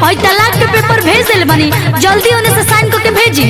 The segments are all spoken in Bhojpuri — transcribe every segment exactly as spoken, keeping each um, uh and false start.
और तलाक के पेपर भेज दिल बनी, जल्दी उन्हें से साइन करके भेजी।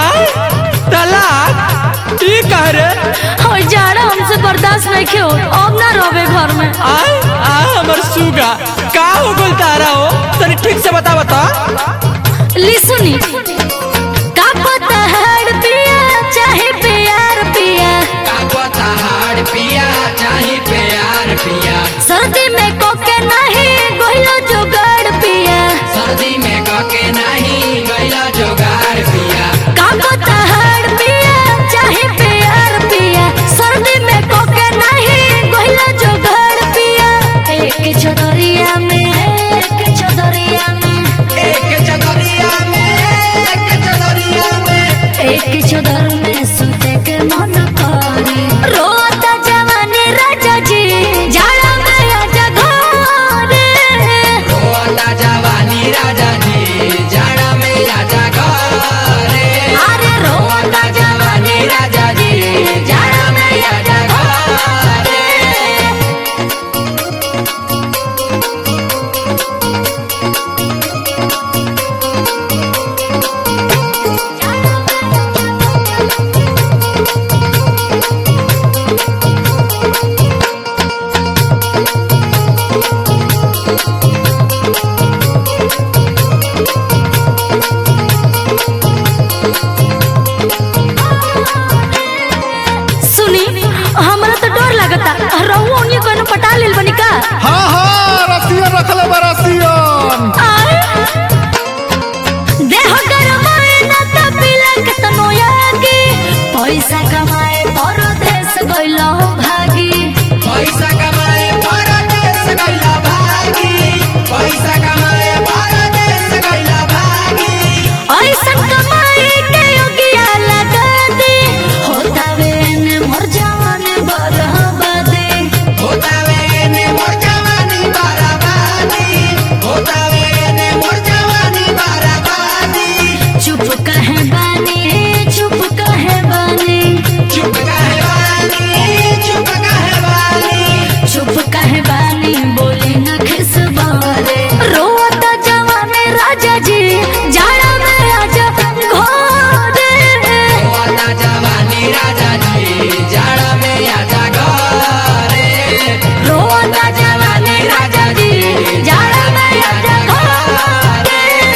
तलाक ये कह रे? और जाड़ा हमसे बर्दाश्त नहीं क्यों, अब ना रोवे घर में। आए आ हमर सुगा का हो गल तारा हो, तनी ठीक से बता बता। ली सुनी, का पता हड़ पिया चाहे प्यार पिया, का पता हड़ पिया चाहे प्यार पिया, सर्दी में कोके नहीं गोइलो जुगाड़ पिया, सर्दी में कोके नहीं गोइलो जुगाड़ पिया, का पता हड़ पिया चाहे प्यार पिया, सर्दी में कोके नहीं गोइलो जुगाड़ पिया। एक चदरिया में एक चदरिया में एक चदरिया में एक चदरिया में एक चदर में सुते के मन करे, रोता जवानी राजा जी जाड़ा में आजा घरे, रोता जवानी राजा जी जाड़ा में आजा घरे, अरे रोता जवानी राजा जी जाड़ा में आजा घरे। सुनी, हमरा तो डर लगता, रहू उन्हीं को पटा लेल बनी का। हाँ हाँ रसियन रखले बा रसियन। आए देह गरमाए ना त पिलक तनो यागी, पैसा कमाए परदेश गइलो भागी, पैसा कमाए परदेश गइला भागी, पैसा कमाए परदेश गइला भागी, ऐसन कमाई के योगिया लगा दी, होतावे ने मोर जवान बरबादी, होतावे ने मोर जवानी बर्बादी, होतावे ने मोर जवानी बर्बादी, चुप कहे बानी चुप कहे बानी चुप काहे बानी चुप काहे बानी, चुप कहे बानी बोली न खिसबारे, रोता जवानी राजा जी जाड़ा में आजा घरे, रोता जवानी राजा जी जाड़ा में आजा घरे, रोता जवानी राजा जी जाड़ा में आजा घरे।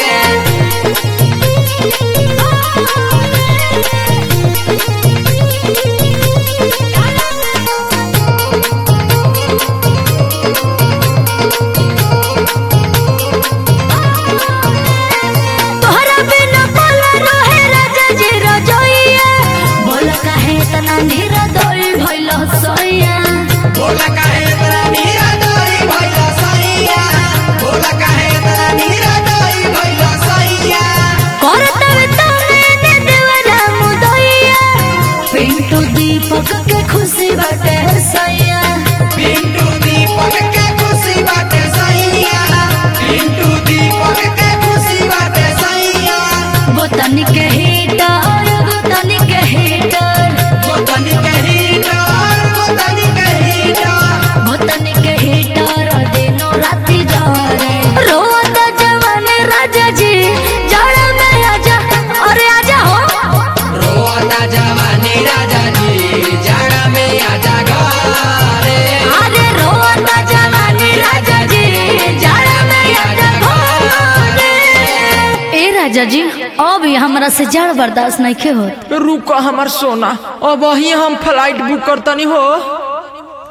तोहरा बिना बोला रहे राजा जी रजोइया, बोला काहे तना निरदोई भइलो सोइया, बोला काहे तोरा नीरा दोई भइला सैया, बोला काहे तोरा नीरा दोई भइला सैया, करतवे तने ने देवरा मुदइया, पिंटू दीपक के खुशी बाटे सैया, पिंटू दीपक के खुशी बाटे सैया, पिंटू दीपक के खुशी बाटे सैया, गोतनी के हीटर गोतनी के हीटर गोतनी के हीटर गोतनी के हीटर, गोतनी के हीटर दिनो राती जरे, रोता जवानी राजा जी जाड़ा में आजा, अरे आजा हो, रोता जवानी राजा जी जाड़ा में आजा घरे, अरे रोता जवानी राजा जी जाड़ा में आजा घरे। ए राजा जी अब ये हमरा से जाड़ बर्दाश्त नहीं के होत। रुको हमर सोना, अब वही हम फ्लाइट बुक करतनी हो।